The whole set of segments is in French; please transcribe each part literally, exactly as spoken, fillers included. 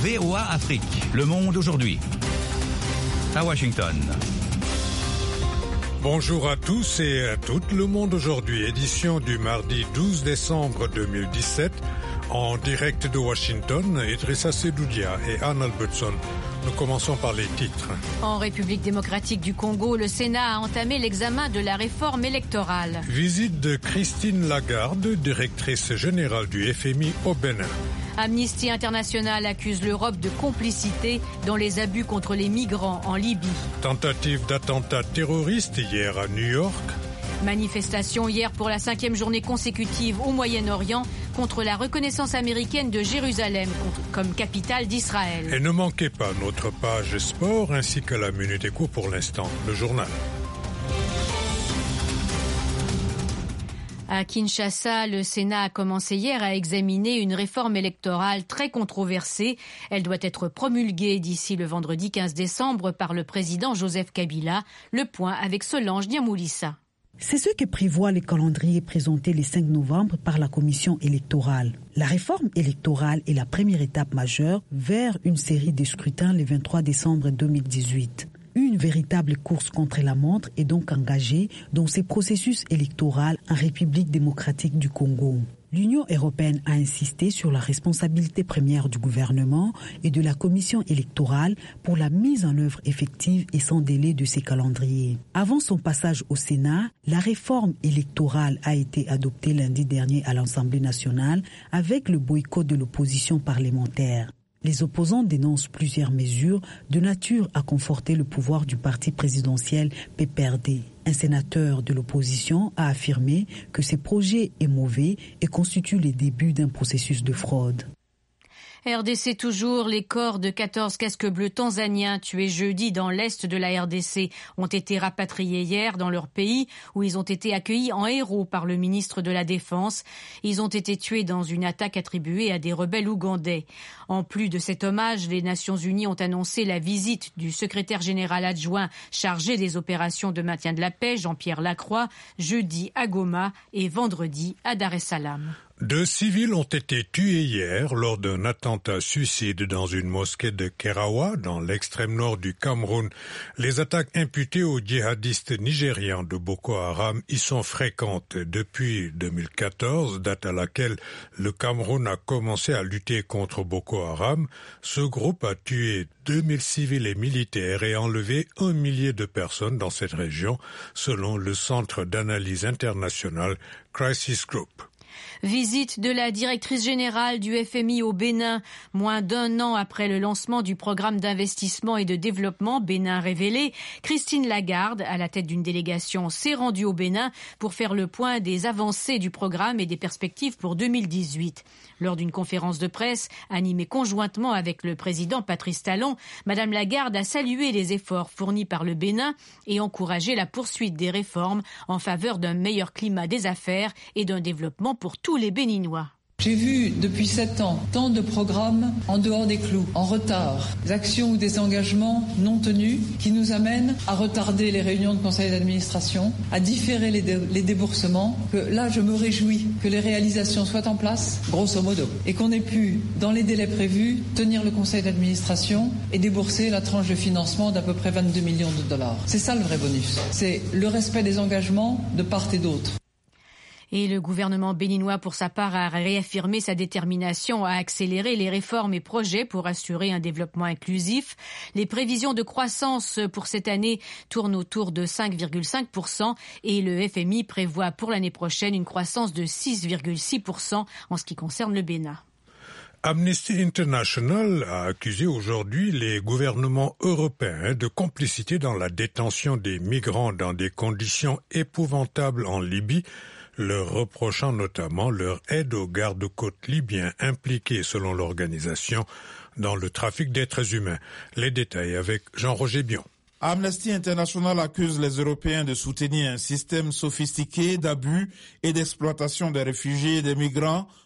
V O A Afrique. Le monde aujourd'hui. À Washington. Bonjour à tous et à toutes. Le monde aujourd'hui, édition du mardi douze décembre deux mille dix-sept. En direct de Washington, Idrissa Sedoudia et Anne Albertson. Nous commençons par les titres. En République démocratique du Congo, le Sénat a entamé l'examen de la réforme électorale. Visite de Christine Lagarde, directrice générale du F M I au Bénin. Amnesty International accuse l'Europe de complicité dans les abus contre les migrants en Libye. Tentative d'attentat terroriste hier à New York. Manifestation hier pour la cinquième journée consécutive au Moyen-Orient contre la reconnaissance américaine de Jérusalem comme capitale d'Israël. Et ne manquez pas notre page sport ainsi que la Minute Éco pour l'instant, le journal. À Kinshasa, le Sénat a commencé hier à examiner une réforme électorale très controversée. Elle doit être promulguée d'ici le vendredi quinze décembre par le président Joseph Kabila. Le point avec Solange Niamoulissa. C'est ce que prévoit le calendrier présenté le cinq novembre par la commission électorale. La réforme électorale est la première étape majeure vers une série de scrutins le vingt-trois décembre deux mille dix-huit. Une véritable course contre la montre est donc engagée dans ce processus électoral en République démocratique du Congo. L'Union européenne a insisté sur la responsabilité première du gouvernement et de la commission électorale pour la mise en œuvre effective et sans délai de ces calendriers. Avant son passage au Sénat, la réforme électorale a été adoptée lundi dernier à l'Assemblée nationale avec le boycott de l'opposition parlementaire. Les opposants dénoncent plusieurs mesures de nature à conforter le pouvoir du parti présidentiel P P R D. Un sénateur de l'opposition a affirmé que ce projet est mauvais et constitue le début d'un processus de fraude. R D C toujours, les corps de quatorze casques bleus tanzaniens tués jeudi dans l'est de la R D C ont été rapatriés hier dans leur pays où ils ont été accueillis en héros par le ministre de la Défense. Ils ont été tués dans une attaque attribuée à des rebelles ougandais. En plus de cet hommage, les Nations Unies ont annoncé la visite du secrétaire général adjoint chargé des opérations de maintien de la paix, Jean-Pierre Lacroix, jeudi à Goma et vendredi à Dar es Salaam. Deux civils ont été tués hier lors d'un attentat suicide dans une mosquée de Kerawa, dans l'extrême nord du Cameroun. Les attaques imputées aux djihadistes nigérians de Boko Haram y sont fréquentes depuis deux mille quatorze, date à laquelle le Cameroun a commencé à lutter contre Boko Haram. Ce groupe a tué deux mille civils et militaires et enlevé un millier de personnes dans cette région, selon le Centre d'analyse international Crisis Group. Visite de la directrice générale du F M I au Bénin. Moins d'un an après le lancement du programme d'investissement et de développement Bénin Révélé, Christine Lagarde, à la tête d'une délégation, s'est rendue au Bénin pour faire le point des avancées du programme et des perspectives pour deux mille dix-huit. Lors d'une conférence de presse animée conjointement avec le président Patrice Talon, Madame Lagarde a salué les efforts fournis par le Bénin et encouragé la poursuite des réformes en faveur d'un meilleur climat des affaires et d'un développement pour tous les Béninois. J'ai vu depuis sept ans tant de programmes en dehors des clous, en retard, des actions ou des engagements non tenus qui nous amènent à retarder les réunions de conseil d'administration, à différer les, dé- les déboursements, que là je me réjouis que les réalisations soient en place, grosso modo, et qu'on ait pu, dans les délais prévus, tenir le conseil d'administration et débourser la tranche de financement d'à peu près vingt-deux millions de dollars. C'est ça le vrai bonus, c'est le respect des engagements de part et d'autre. Et le gouvernement béninois, pour sa part, a réaffirmé sa détermination à accélérer les réformes et projets pour assurer un développement inclusif. Les prévisions de croissance pour cette année tournent autour de cinq virgule cinq pour cent et le F M I prévoit pour l'année prochaine une croissance de six virgule six pour cent en ce qui concerne le Bénin. Amnesty International a accusé aujourd'hui les gouvernements européens de complicité dans la détention des migrants dans des conditions épouvantables en Libye, leur reprochant notamment leur aide aux gardes-côtes libyens impliqués, selon l'organisation, dans le trafic d'êtres humains. Les détails avec Jean-Roger Bion. Amnesty International accuse les Européens de soutenir un système sophistiqué d'abus et d'exploitation des réfugiés et des migrants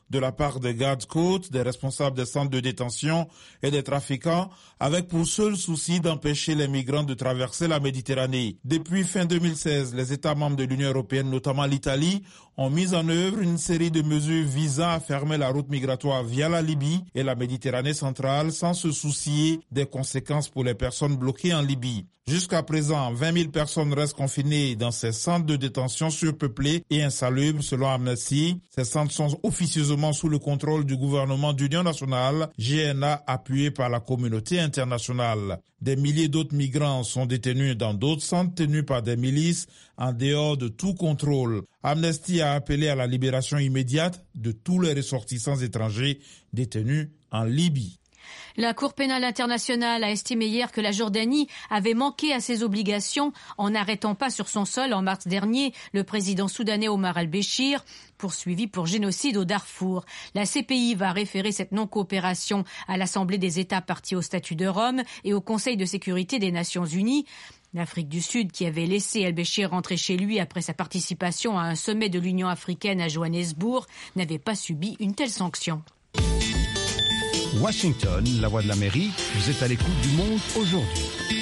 de la part des gardes-côtes, des responsables des centres de détention et des trafiquants, avec pour seul souci d'empêcher les migrants de traverser la Méditerranée. Depuis fin deux mille seize, les États membres de l'Union européenne, notamment l'Italie, ont mis en œuvre une série de mesures visant à fermer la route migratoire via la Libye et la Méditerranée centrale sans se soucier des conséquences pour les personnes bloquées en Libye. Jusqu'à présent, vingt mille personnes restent confinées dans ces centres de détention surpeuplés et insalubres selon Amnesty. Ces centres sont officieusement sous le contrôle du gouvernement d'union nationale, G N A appuyé par la communauté internationale. Des milliers d'autres migrants sont détenus dans d'autres centres tenus par des milices en dehors de tout contrôle. Amnesty a appelé à la libération immédiate de tous les ressortissants étrangers détenus en Libye. La Cour pénale internationale a estimé hier que la Jordanie avait manqué à ses obligations en n'arrêtant pas sur son sol en mars dernier le président soudanais Omar al-Béchir, poursuivi pour génocide au Darfour. La C P I va référer cette non-coopération à l'Assemblée des États partis au statut de Rome et au Conseil de sécurité des Nations Unies. L'Afrique du Sud, qui avait laissé al-Béchir rentrer chez lui après sa participation à un sommet de l'Union africaine à Johannesburg, n'avait pas subi une telle sanction. Washington, la voix de l'Amérique, vous êtes à l'écoute du Monde aujourd'hui.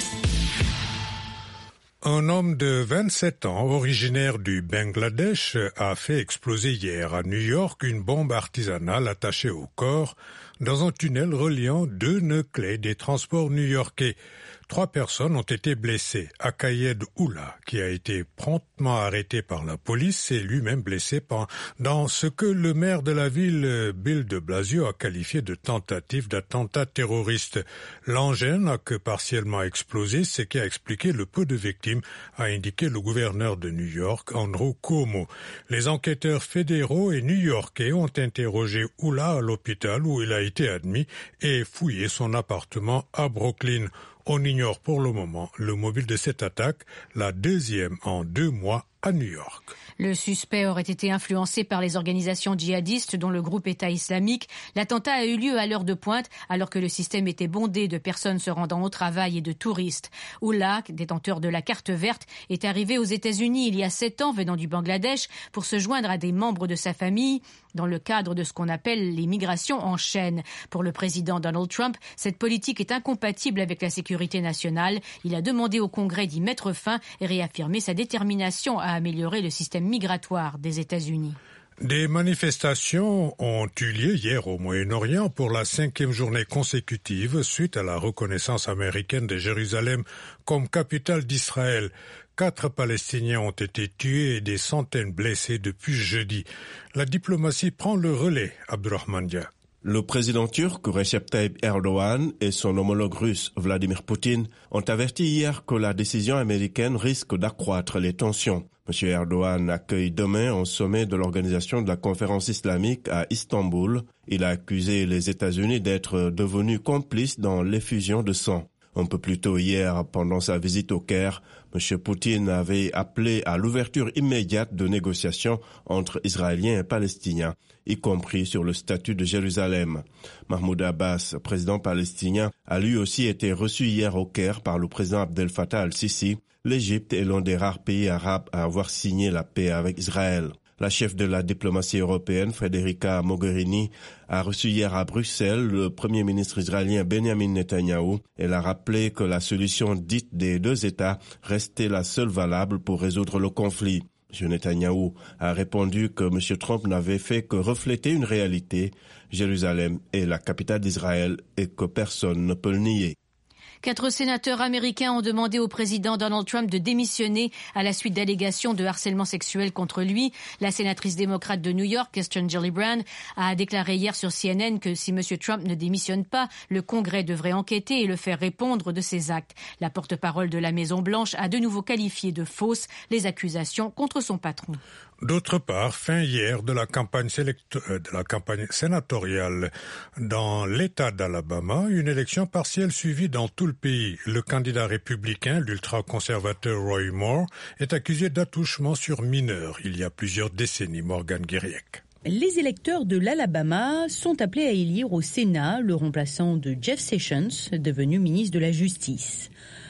Un homme de vingt-sept ans, originaire du Bangladesh, a fait exploser hier à New York une bombe artisanale attachée au corps dans un tunnel reliant deux nœuds clés des transports new-yorkais. Trois personnes ont été blessées. Akayed Oula, qui a été promptement arrêté par la police, est lui-même blessé dans ce que le maire de la ville, Bill de Blasio, a qualifié de tentative d'attentat terroriste. L'engin n'a que partiellement explosé, ce qui a expliqué le peu de victimes, a indiqué le gouverneur de New York, Andrew Cuomo. Les enquêteurs fédéraux et new-yorkais ont interrogé Oula à l'hôpital où il a été admis et fouillé son appartement à Brooklyn. On ignore pour le moment le mobile de cette attaque, la deuxième en deux mois à New York. Le suspect aurait été influencé par les organisations djihadistes dont le groupe État islamique. L'attentat a eu lieu à l'heure de pointe alors que le système était bondé de personnes se rendant au travail et de touristes. Oula, détenteur de la carte verte, est arrivé aux États-Unis il y a sept ans venant du Bangladesh pour se joindre à des membres de sa famille dans le cadre de ce qu'on appelle les migrations en chaîne. Pour le président Donald Trump, cette politique est incompatible avec la sécurité nationale. Il a demandé au Congrès d'y mettre fin et réaffirmé sa détermination à améliorer le système migratoire des États-Unis. Des manifestations ont eu lieu hier au Moyen-Orient pour la cinquième journée consécutive suite à la reconnaissance américaine de Jérusalem comme capitale d'Israël. Quatre Palestiniens ont été tués et des centaines blessés depuis jeudi. La diplomatie prend le relais, Abdurrahman Dia. Le président turc Recep Tayyip Erdogan et son homologue russe Vladimir Poutine ont averti hier que la décision américaine risque d'accroître les tensions. M. Erdogan accueille demain un sommet de l'organisation de la conférence islamique à Istanbul. Il a accusé les États-Unis d'être devenus complices dans l'effusion de sang. Un peu plus tôt hier, pendant sa visite au Caire, M. Poutine avait appelé à l'ouverture immédiate de négociations entre Israéliens et Palestiniens, y compris sur le statut de Jérusalem. Mahmoud Abbas, président palestinien, a lui aussi été reçu hier au Caire par le président Abdel Fattah al-Sisi. L'Égypte est l'un des rares pays arabes à avoir signé la paix avec Israël. La chef de la diplomatie européenne, Federica Mogherini, a reçu hier à Bruxelles le premier ministre israélien Benjamin Netanyahou. Elle a rappelé que la solution dite des deux États restait la seule valable pour résoudre le conflit. M. Netanyahou a répondu que M. Trump n'avait fait que refléter une réalité. Jérusalem est la capitale d'Israël et que personne ne peut le nier. Quatre sénateurs américains ont demandé au président Donald Trump de démissionner à la suite d'allégations de harcèlement sexuel contre lui. La sénatrice démocrate de New York, Kirsten Gillibrand, a déclaré hier sur C N N que si M. Trump ne démissionne pas, le Congrès devrait enquêter et le faire répondre de ses actes. La porte-parole de la Maison-Blanche a de nouveau qualifié de fausses les accusations contre son patron. D'autre part, fin hier de la campagne, sélect... de la campagne sénatoriale dans l'État d'Alabama, une élection partielle suivie dans tout le pays. Le candidat républicain, l'ultra-conservateur Roy Moore, est accusé d'attouchement sur mineurs il y a plusieurs décennies. Morgane Guiriec. Les électeurs de l'Alabama sont appelés à élire au Sénat le remplaçant de Jeff Sessions, devenu ministre de la Justice.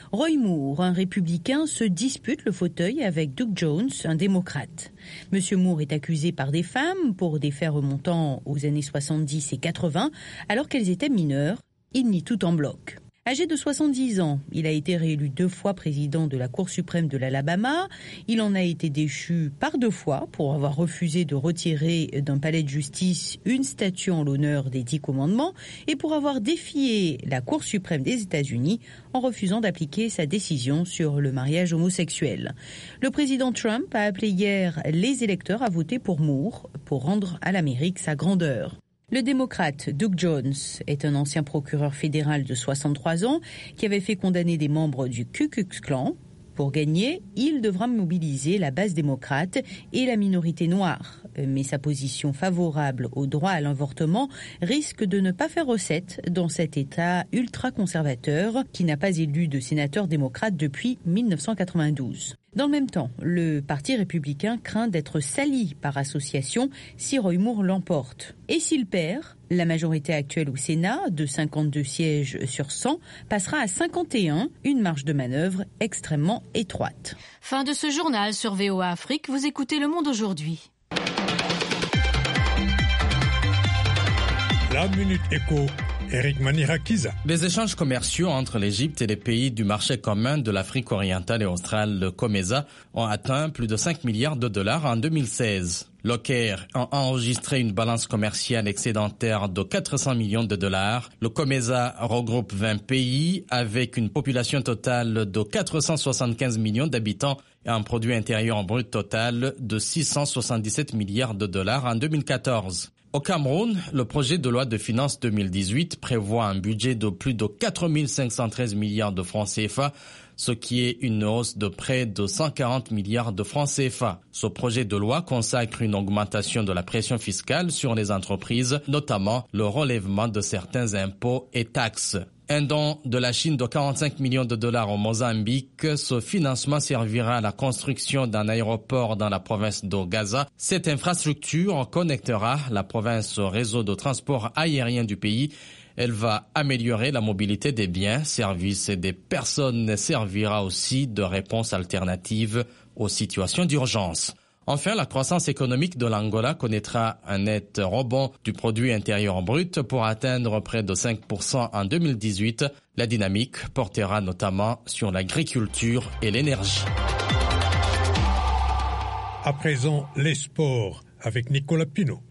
Roy Moore, un républicain, se dispute le fauteuil avec Doug Jones, un démocrate. Monsieur Moore est accusé par des femmes pour des faits remontant aux années soixante-dix et quatre-vingts, alors qu'elles étaient mineures. Il nie tout en bloc. Âgé de soixante-dix ans, il a été réélu deux fois président de la Cour suprême de l'Alabama. Il en a été déchu par deux fois pour avoir refusé de retirer d'un palais de justice une statue en l'honneur des Dix Commandements et pour avoir défié la Cour suprême des États-Unis en refusant d'appliquer sa décision sur le mariage homosexuel. Le président Trump a appelé hier les électeurs à voter pour Moore pour rendre à l'Amérique sa grandeur. Le démocrate Doug Jones est un ancien procureur fédéral de soixante-trois ans qui avait fait condamner des membres du Ku Klux Klan. Pour gagner, il devra mobiliser la base démocrate et la minorité noire. Mais sa position favorable au droit à l'avortement risque de ne pas faire recette dans cet État ultra-conservateur qui n'a pas élu de sénateur démocrate depuis mille neuf cent quatre-vingt-douze. Dans le même temps, le Parti républicain craint d'être sali par association si Roy Moore l'emporte. Et s'il perd, la majorité actuelle au Sénat, de cinquante-deux sièges sur cent, passera à cinquante et un, une marge de manœuvre extrêmement étroite. Fin de ce journal sur V O A Afrique. Vous écoutez Le Monde aujourd'hui. La Minute Éco. Eric Manirakiza. Les échanges commerciaux entre l'Égypte et les pays du marché commun de l'Afrique orientale et australe, le COMESA, ont atteint plus de cinq milliards de dollars en deux mille seize. Le Caire a enregistré une balance commerciale excédentaire de quatre cents millions de dollars. Le COMESA regroupe vingt pays avec une population totale de quatre cent soixante-quinze millions d'habitants et un produit intérieur brut total de six cent soixante-dix-sept milliards de dollars en deux mille quatorze. Au Cameroun, le projet de loi de finances deux mille dix-huit prévoit un budget de plus de quatre mille cinq cent treize milliards de francs C F A, ce qui est une hausse de près de cent quarante milliards de francs C F A. Ce projet de loi consacre une augmentation de la pression fiscale sur les entreprises, notamment le relèvement de certains impôts et taxes. Un don de la Chine de quarante-cinq millions de dollars au Mozambique. Ce financement servira à la construction d'un aéroport dans la province de Gaza. Cette infrastructure connectera la province au réseau de transport aérien du pays. Elle va améliorer la mobilité des biens, services et des personnes et servira aussi de réponse alternative aux situations d'urgence. Enfin, la croissance économique de l'Angola connaîtra un net rebond du produit intérieur brut pour atteindre près de cinq pour cent en deux mille dix-huit. La dynamique portera notamment sur l'agriculture et l'énergie. À présent, les sports avec Nicolas Pinault.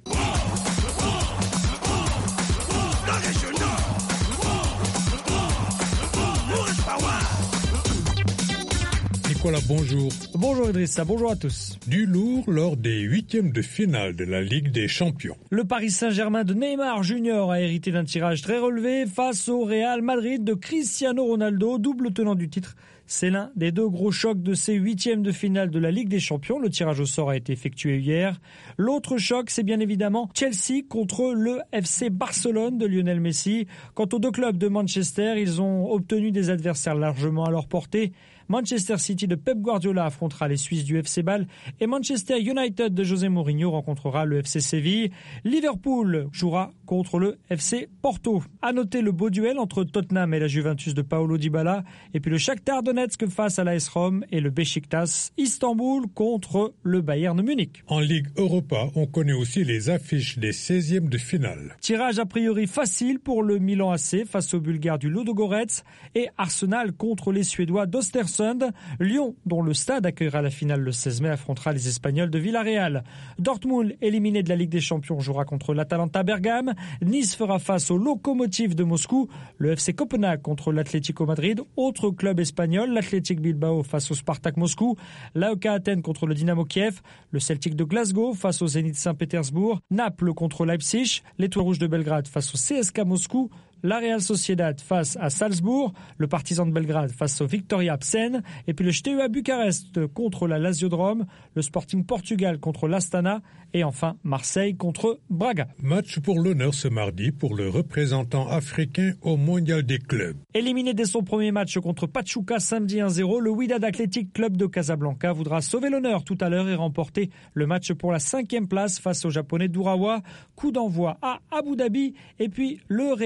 Nicolas, bonjour. Bonjour Idrissa, bonjour à tous. Du lourd lors des huitièmes de finale de la Ligue des Champions. Le Paris Saint-Germain de Neymar Junior a hérité d'un tirage très relevé face au Real Madrid de Cristiano Ronaldo, double tenant du titre. C'est l'un des deux gros chocs de ces huitièmes de finale de la Ligue des Champions. Le tirage au sort a été effectué hier. L'autre choc, c'est bien évidemment Chelsea contre le F C Barcelone de Lionel Messi. Quant aux deux clubs de Manchester, ils ont obtenu des adversaires largement à leur portée. Manchester City de Pep Guardiola affrontera les Suisses du F C Bâle et Manchester United de José Mourinho rencontrera le F C Séville. Liverpool jouera contre le F C Porto. À noter le beau duel entre Tottenham et la Juventus de Paolo Dybala et puis le Shakhtar Donetsk face à l'A S Rome et le Beşiktaş Istanbul contre le Bayern Munich. En Ligue Europa, on connaît aussi les affiches des seizièmes de finale. Tirage a priori facile pour le Milan A C face aux Bulgares du Ludogorets et Arsenal contre les Suédois d'Östersund. Lyon, dont le stade accueillera la finale le seize mai, affrontera les Espagnols de Villarreal. Dortmund, éliminé de la Ligue des Champions, jouera contre l'Atalanta Bergame. Nice fera face au Lokomotiv de Moscou. Le F C Copenhague contre l'Atlético Madrid. Autre club espagnol, l'Athletic Bilbao face au Spartak Moscou. L'A E K Athènes contre le Dynamo Kiev. Le Celtic de Glasgow face au Zénith Saint-Pétersbourg. Naples contre Leipzig. L'Étoile Rouge de Belgrade face au C S K Moscou. La Real Sociedad face à Salzbourg, le Partizan de Belgrade face au Victoria Psen, et puis le Steaua Bucarest contre la Lazio de Rome, le Sporting Portugal contre l'Astana, et enfin Marseille contre Braga. Match pour l'honneur ce mardi pour le représentant africain au Mondial des clubs. Éliminé dès son premier match contre Pachuca samedi un zéro, le Wydad Athletic Club de Casablanca voudra sauver l'honneur tout à l'heure et remporter le match pour la cinquième place face aux Japonais d'Urawa. Coup d'envoi à Abu Dhabi, et puis le Real Madrid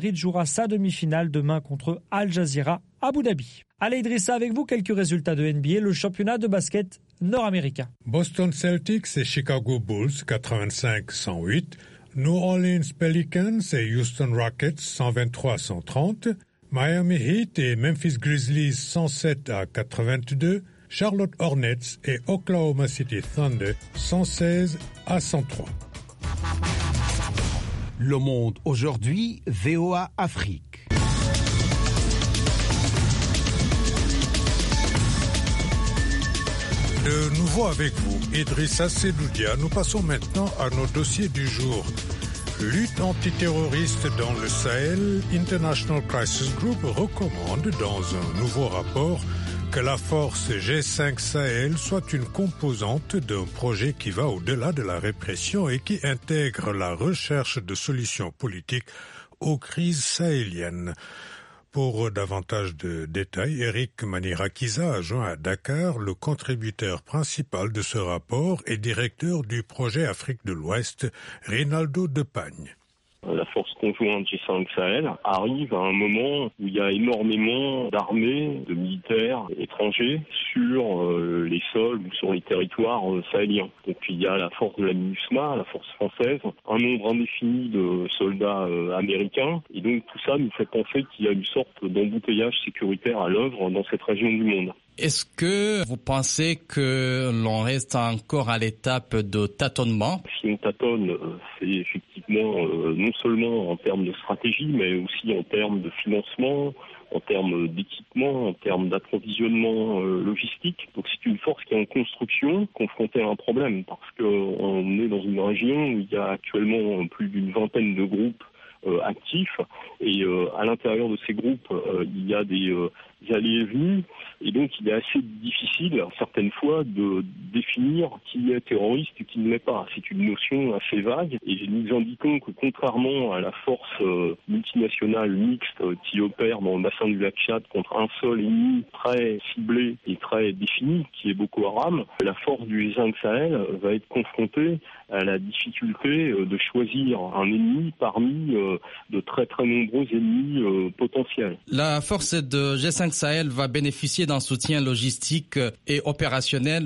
Madrid jouera sa demi-finale demain contre Al Jazeera Abu Dhabi. Allez Idrissa, avec vous quelques résultats de N B A, le championnat de basket nord-américain. Boston Celtics et Chicago Bulls quatre-vingt-cinq à cent huit, New Orleans Pelicans et Houston Rockets cent vingt-trois à cent trente, Miami Heat et Memphis Grizzlies cent sept à quatre-vingt-deux, Charlotte Hornets et Oklahoma City Thunder cent seize à cent trois. Le Monde aujourd'hui, V O A Afrique. De nouveau avec vous, Idrissa Sedoudia. Nous passons maintenant à nos dossiers du jour. Lutte antiterroriste dans le Sahel, International Crisis Group recommande dans un nouveau rapport que la force G cinq Sahel soit une composante d'un projet qui va au-delà de la répression et qui intègre la recherche de solutions politiques aux crises sahéliennes. Pour davantage de détails, Eric Manirakiza a joint à Dakar le contributeur principal de ce rapport et directeur du projet Afrique de l'Ouest, Rinaldo Depagne. La force conjointe G cinq Sahel arrive à un moment où il y a énormément d'armées, de militaires étrangers sur euh, les sols ou sur les territoires euh, sahéliens. Donc il y a la force de la MINUSMA, la force française, un nombre indéfini de soldats euh, américains. Et donc tout ça nous fait penser qu'il y a une sorte d'embouteillage sécuritaire à l'œuvre dans cette région du monde. Est-ce que vous pensez que l'on reste encore à l'étape de tâtonnement ? Si on tâtonne, c'est effectivement euh, non seulement en termes de stratégie, mais aussi en termes de financement, en termes d'équipement, en termes d'approvisionnement euh, logistique. Donc c'est une force qui est en construction, confrontée à un problème, parce qu'on est dans une région où il y a actuellement plus d'une vingtaine de groupes euh, actifs, et euh, à l'intérieur de ces groupes, euh, il y a des... Euh, allées et venues, et donc il est assez difficile, certaines fois, de définir qui est terroriste et qui ne l'est pas. C'est une notion assez vague, et nous indiquons que contrairement à la force euh, multinationale mixte euh, qui opère dans le bassin du lac Tchad contre un seul ennemi très ciblé et très défini, qui est Boko Haram, la force du G cinq Sahel va être confrontée à la difficulté euh, de choisir un ennemi parmi euh, de très très nombreux ennemis euh, potentiels. La force de G cinq Sahel va bénéficier d'un soutien logistique et opérationnel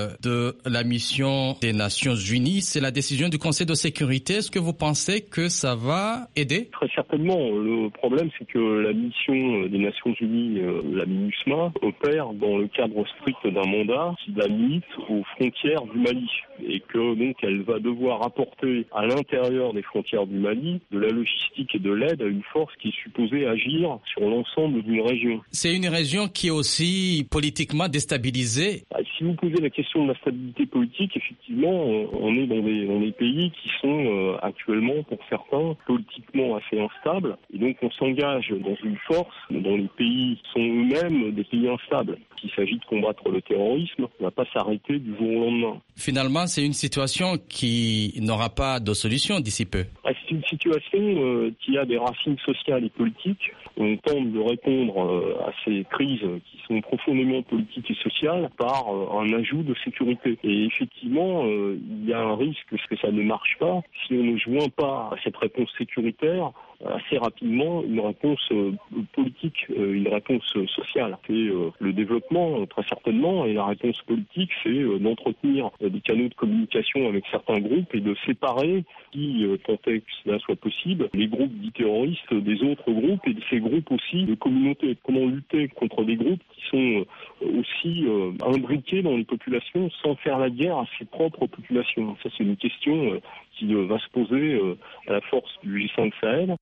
de la mission des Nations Unies. C'est la décision du Conseil de sécurité. Est-ce que vous pensez que ça va aider ? Très certainement. Le problème, c'est que la mission des Nations Unies, la MINUSMA, opère dans le cadre strict d'un mandat qui la limite aux frontières du Mali, et que donc elle va devoir apporter à l'intérieur des frontières du Mali de la logistique et de l'aide à une force qui est supposée agir sur l'ensemble d'une région. C'est une région qui est aussi politiquement déstabilisée. Si vous posez la question de la stabilité politique, effectivement, on est dans des, dans des pays qui sont euh, actuellement, pour certains, politiquement assez instables. Et donc on s'engage dans une force dont les pays sont eux-mêmes des pays instables. S'il s'agit de combattre le terrorisme, on ne va pas s'arrêter du jour au lendemain. Finalement, c'est une situation qui n'aura pas de solution d'ici peu. C'est une situation euh, qui a des racines sociales et politiques. On tente de répondre euh, à ces crises qui sont profondément politiques et sociales par euh, un ajout de sécurité. Et effectivement, euh, il y a un risque que ça ne marche pas si on ne joint pas à cette réponse sécuritaire assez rapidement une réponse euh, politique, euh, une réponse euh, sociale. C'est euh, le développement, euh, très certainement, et la réponse politique, c'est euh, d'entretenir euh, des canaux de communication avec certains groupes et de séparer, si euh, tant est que cela soit possible, les groupes dits terroristes des autres groupes et de ces groupes aussi de communautés. Comment lutter contre des groupes qui sont euh, aussi euh, imbriqués dans les populations sans faire la guerre à ses propres populations. Ça, c'est une question euh, qui euh, va se poser euh, à la force du G cinq Sahel.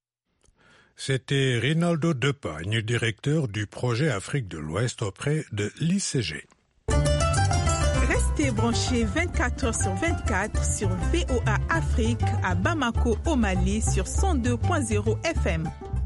C'était Rinaldo Depagne, directeur du projet Afrique de l'Ouest auprès de l'I C G. Restez branchés vingt-quatre heures sur vingt-quatre sur V O A Afrique à Bamako au Mali sur cent deux point zéro F M.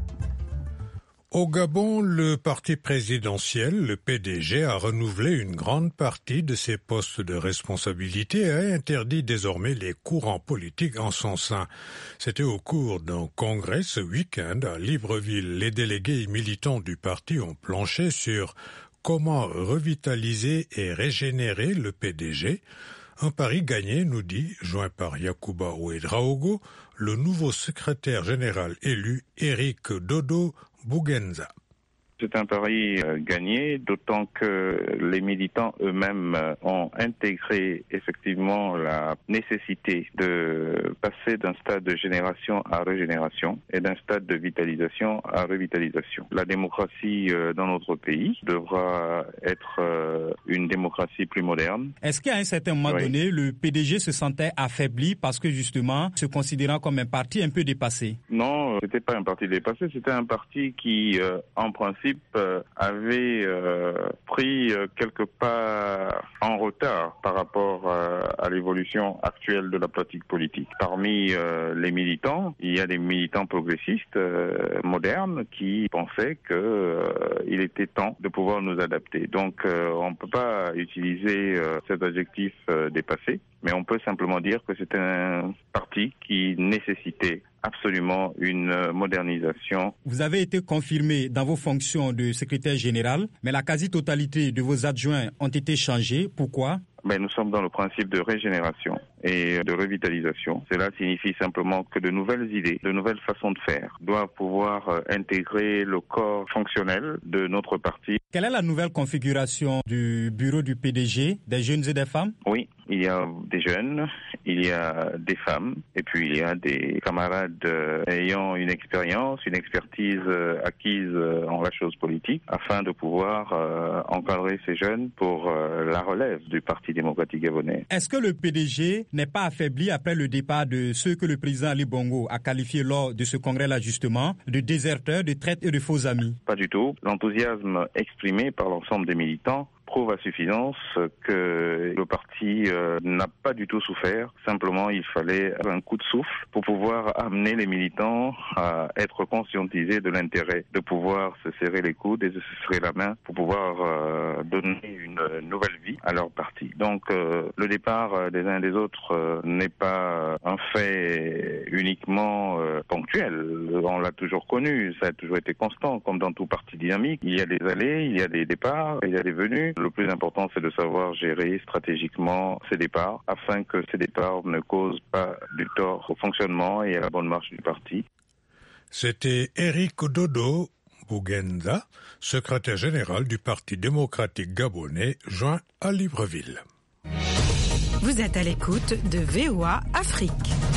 Au Gabon, le parti présidentiel, le P D G, a renouvelé une grande partie de ses postes de responsabilité et a interdit désormais les courants politiques en son sein. C'était au cours d'un congrès ce week-end à Libreville. Les délégués et militants du parti ont planché sur comment revitaliser et régénérer le P D G. Un pari gagné, nous dit, joint par Yacouba Ouedraogo, le nouveau secrétaire général élu, Éric Dodo Bougenza. C'est un pari euh, gagné, d'autant que les militants eux-mêmes euh, ont intégré effectivement la nécessité de passer d'un stade de génération à régénération et d'un stade de vitalisation à revitalisation. La démocratie euh, dans notre pays devra être euh, une démocratie plus moderne. Est-ce qu'à un certain moment oui. donné, le P D G se sentait affaibli parce que justement, se considérant comme un parti un peu dépassé? Non, c'était pas un parti dépassé, c'était un parti qui, euh, en principe, avait euh, pris euh, quelques pas en retard par rapport euh, à l'évolution actuelle de la pratique politique. Parmi euh, les militants, il y a des militants progressistes euh, modernes qui pensaient qu'il euh, était temps de pouvoir nous adapter. Donc euh, on ne peut pas utiliser euh, cet adjectif euh, dépassé, mais on peut simplement dire que c'est un parti qui nécessitait absolument une modernisation. Vous avez été confirmé dans vos fonctions de secrétaire général, mais la quasi-totalité de vos adjoints ont été changés. Pourquoi ? Ben, nous sommes dans le principe de régénération et de revitalisation. Cela signifie simplement que de nouvelles idées, de nouvelles façons de faire doivent pouvoir euh, intégrer le corps fonctionnel de notre parti. Quelle est la nouvelle configuration du bureau du P D G, des jeunes et des femmes ? Oui, il y a des jeunes, il y a des femmes, et puis il y a des camarades euh, ayant une expérience, une expertise euh, acquise euh, en la chose politique, afin de pouvoir euh, encadrer ces jeunes pour euh, la relève du Parti démocratique gabonais. Est-ce que le P D G n'est pas affaibli après le départ de ceux que le président Ali Bongo a qualifiés lors de ce congrès-là justement de déserteurs, de traîtres et de faux amis? Pas du tout. L'enthousiasme exprimé par l'ensemble des militants prouve à suffisance que le parti euh, n'a pas du tout souffert. Simplement, il fallait un coup de souffle pour pouvoir amener les militants à être conscientisés de l'intérêt de pouvoir se serrer les coudes et de se serrer la main pour pouvoir euh, donner une nouvelle vie à leur parti. Donc, euh, le départ des uns et des autres euh, n'est pas un fait uniquement euh, ponctuel. On l'a toujours connu, ça a toujours été constant, comme dans tout parti dynamique. Il y a des allées, il y a des départs, il y a des venues. Le plus important, c'est de savoir gérer stratégiquement ces départs afin que ces départs ne causent pas du tort au fonctionnement et à la bonne marche du parti. C'était Éric Dodo Bougenza, secrétaire général du Parti démocratique gabonais, joint à Libreville. Vous êtes à l'écoute de V O A Afrique.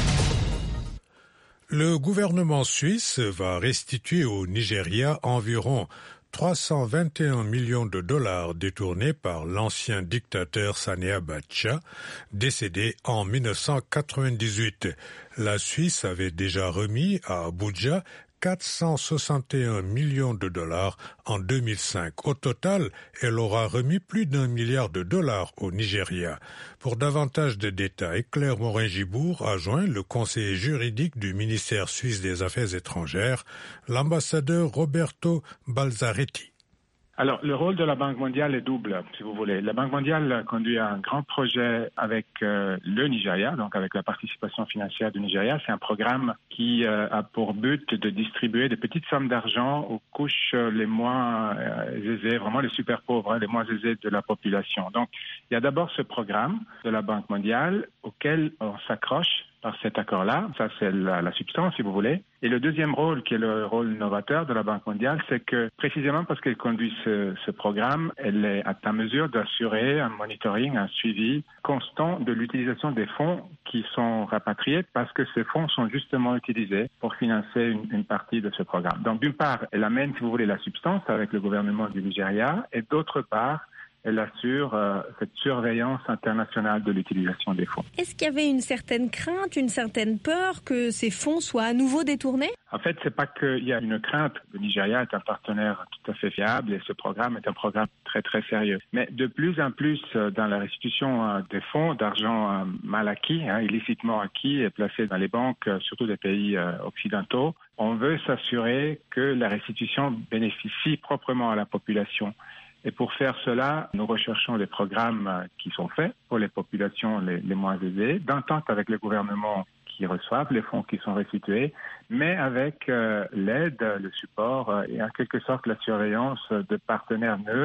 Le gouvernement suisse va restituer au Nigeria environ trois cent vingt et un millions de dollars détournés par l'ancien dictateur Sani Abacha, décédé en mille neuf cent quatre-vingt-dix-huit. La Suisse avait déjà remis à Abuja quatre cent soixante et un millions de dollars en deux mille cinq. Au total, elle aura remis plus d'un milliard de dollars au Nigeria. Pour davantage de détails, Claire Morin-Gibour a joint le conseiller juridique du ministère suisse des Affaires étrangères, l'ambassadeur Roberto Balzaretti. Alors, le rôle de la Banque mondiale est double, si vous voulez. La Banque mondiale conduit un grand projet avec euh, le Nigeria, donc avec la participation financière du Nigeria. C'est un programme qui euh, a pour but de distribuer des petites sommes d'argent aux couches les moins euh, aisées, vraiment les super pauvres, hein, les moins aisés de la population. Donc, il y a d'abord ce programme de la Banque mondiale auquel on s'accroche par cet accord-là. Ça, c'est la, la substance, si vous voulez. Et le deuxième rôle, qui est le rôle novateur de la Banque mondiale, c'est que, précisément parce qu'elle conduit ce, ce programme, elle est à mesure d'assurer un monitoring, un suivi constant de l'utilisation des fonds qui sont rapatriés, parce que ces fonds sont justement utilisés pour financer une, une partie de ce programme. Donc, d'une part, elle amène, si vous voulez, la substance avec le gouvernement du Nigeria, et d'autre part, elle assure euh, cette surveillance internationale de l'utilisation des fonds. Est-ce qu'il y avait une certaine crainte, une certaine peur que ces fonds soient à nouveau détournés? En fait, c'est pas qu'il y a une crainte. Le Nigeria est un partenaire tout à fait fiable et ce programme est un programme très très sérieux. Mais de plus en plus, dans la restitution des fonds, d'argent mal acquis, hein, illicitement acquis et placé dans les banques, surtout des pays occidentaux, on veut s'assurer que la restitution bénéficie proprement à la population. Et pour faire cela, nous recherchons des programmes qui sont faits pour les populations les, les moins aisées, d'entente avec les gouvernements qui reçoivent les fonds qui sont restitués, mais avec euh, l'aide, le support euh, et en quelque sorte la surveillance de partenaires neutres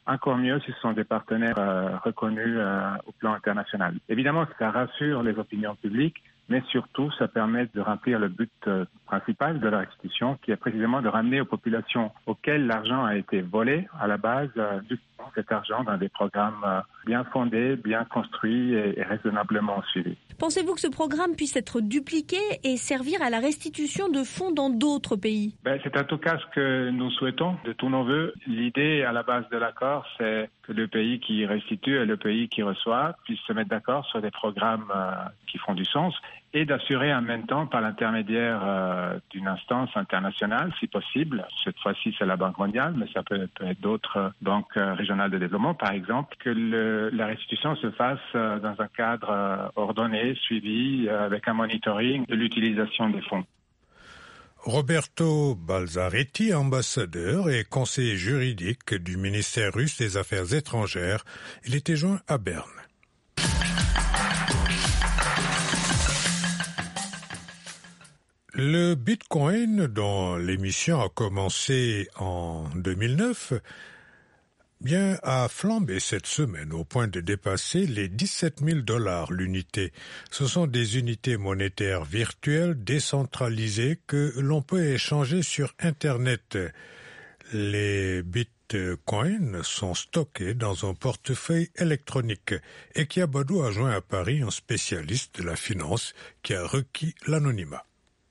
encore mieux si ce sont des partenaires euh, reconnus euh, au plan international. Évidemment, ça rassure les opinions publiques, mais surtout, ça permet de remplir le but euh, principal de la restitution, qui est précisément de ramener aux populations auxquelles l'argent a été volé, à la base, euh, cet argent dans des programmes euh, bien fondés, bien construits et, et raisonnablement suivis. Pensez-vous que ce programme puisse être dupliqué et servir à la restitution de fonds dans d'autres pays? Ben, c'est en tout cas ce que nous souhaitons de tous nos voeux. L'idée à la base de l'accord, c'est que le pays qui restitue et le pays qui reçoit puissent se mettre d'accord sur des programmes euh, qui font du sens et d'assurer en même temps, par l'intermédiaire euh, d'une instance internationale, si possible, cette fois-ci c'est la Banque mondiale, mais ça peut, peut être d'autres banques euh, régionales de développement, par exemple, que le, la restitution se fasse euh, dans un cadre euh, ordonné, suivi, euh, avec un monitoring de l'utilisation des fonds. Roberto Balzaretti, ambassadeur et conseiller juridique du ministère russe des Affaires étrangères, il était joint à Berne. Le Bitcoin, dont l'émission a commencé en deux mille neuf, bien, a flambé cette semaine au point de dépasser les dix-sept mille dollars l'unité. Ce sont des unités monétaires virtuelles décentralisées que l'on peut échanger sur Internet. Les bitcoins sont stockés dans un portefeuille électronique. Ekia Badou a joint à Paris un spécialiste de la finance qui a requis l'anonymat.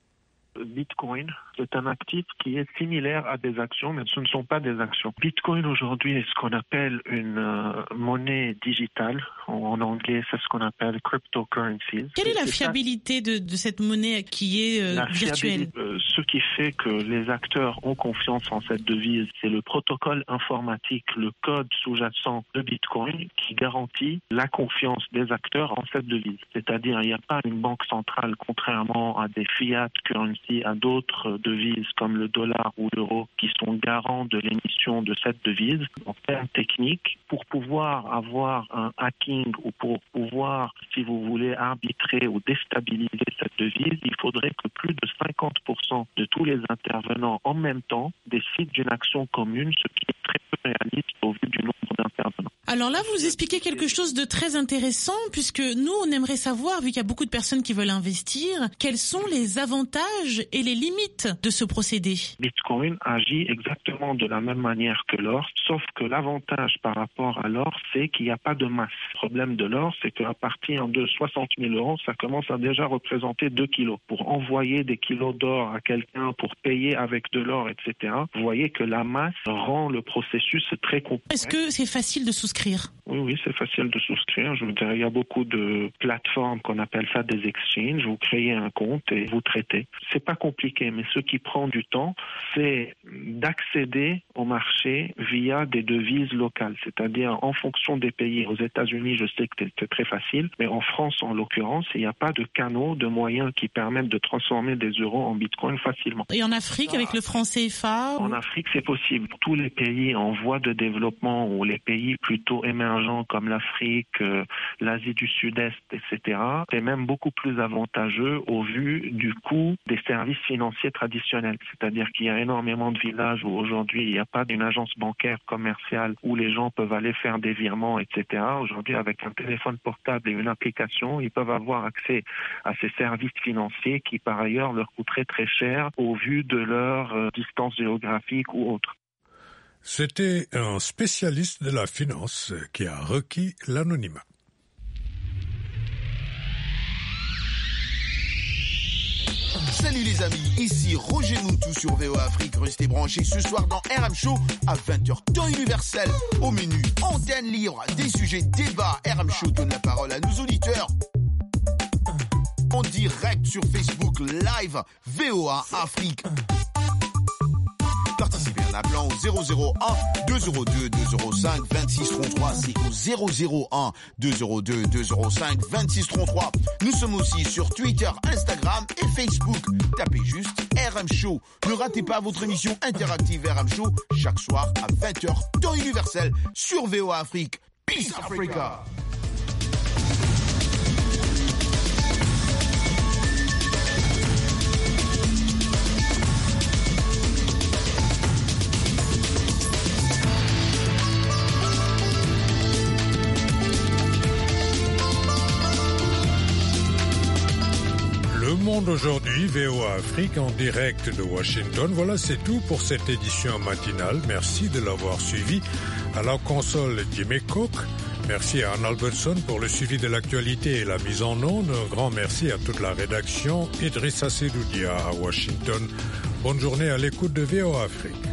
Bitcoin, c'est un actif qui est similaire à des actions, mais ce ne sont pas des actions. Bitcoin aujourd'hui est ce qu'on appelle une euh, monnaie digitale. En anglais, c'est ce qu'on appelle cryptocurrencies. Quelle est la fiabilité de, de cette monnaie qui est euh, virtuelle? euh, Ce qui fait que les acteurs ont confiance en cette devise, c'est le protocole informatique, le code sous-jacent de Bitcoin qui garantit la confiance des acteurs en cette devise. C'est-à-dire, il n'y a pas une banque centrale, contrairement à des fiat currencies, à d'autres devises comme le dollar ou l'euro qui sont garants de l'émission de cette devise. En termes techniques, pour pouvoir avoir un hacking ou pour pouvoir, si vous voulez, arbitrer ou déstabiliser cette devise, il faudrait que plus de cinquante pour cent de tous les intervenants en même temps décident d'une action commune, ce qui est très peu réaliste au vu du nombre d'intervenants. Alors là, vous expliquez quelque chose de très intéressant, puisque nous, on aimerait savoir, vu qu'il y a beaucoup de personnes qui veulent investir, quels sont les avantages et les limites de ce procédé. Bitcoin agit exactement de la même manière que l'or, sauf que l'avantage par rapport à l'or, c'est qu'il n'y a pas de masse. Le problème de l'or, c'est qu'à partir de soixante mille euros, ça commence à déjà représenter deux kilos. Pour envoyer des kilos d'or à quelqu'un, pour payer avec de l'or, et cetera, vous voyez que la masse rend le processus très complexe. Est-ce que c'est facile de souscrire? Oui, oui, c'est facile de souscrire. Je veux dire, il y a beaucoup de plateformes qu'on appelle ça des exchanges. Vous créez un compte et vous traitez. C'est pas compliqué, mais ce qui prend du temps, c'est d'accéder au marché via des devises locales. C'est-à-dire, en fonction des pays. Aux États-Unis, je sais que c'est très facile, mais en France, en l'occurrence, il n'y a pas de canaux, de moyens qui permettent de transformer des euros en bitcoin facilement. Et en Afrique, avec le franc C F A? En Afrique, c'est possible. Tous les pays en voie de développement ou les pays plutôt émergents comme l'Afrique, euh, l'Asie du Sud-Est, et cetera, c'est même beaucoup plus avantageux au vu du coût des services financiers traditionnels. C'est-à-dire qu'il y a énormément de villages où aujourd'hui il n'y a pas d'une agence bancaire commerciale où les gens peuvent aller faire des virements, et cetera. Aujourd'hui, avec un téléphone portable et une application, ils peuvent avoir accès à ces services financiers qui, par ailleurs, leur coûteraient très cher au vu de leur euh, distance géographique ou autre. C'était un spécialiste de la finance qui a requis l'anonymat. Salut les amis, ici Roger Moutou sur V O A Afrique. Restez branchés ce soir dans R M Show à vingt heures, temps universel. Au menu, antenne libre, des sujets, débats. R M Show donne la parole à nos auditeurs. En direct sur Facebook Live, V O A Afrique. Participez en appelant au zéro zéro un deux zéro deux deux zéro cinq vingt-six trente-trois. C'est au zéro zéro un deux zéro deux deux zéro cinq vingt-six trente-trois. Nous sommes aussi sur Twitter, Instagram et Facebook. Tapez juste R M Show. Ne ratez pas votre émission interactive R M Show chaque soir à vingt heures, temps universel sur V O A Afrique. Peace Africa. Monde aujourd'hui, V O A Afrique en direct de Washington. Voilà, c'est tout pour cette édition matinale. Merci de l'avoir suivi. À la console, Jimmy Cook. Merci à Anne Albertson pour le suivi de l'actualité et la mise en onde. Un grand merci à toute la rédaction. Idrissa Sedoudia à Washington. Bonne journée à l'écoute de V O A Afrique.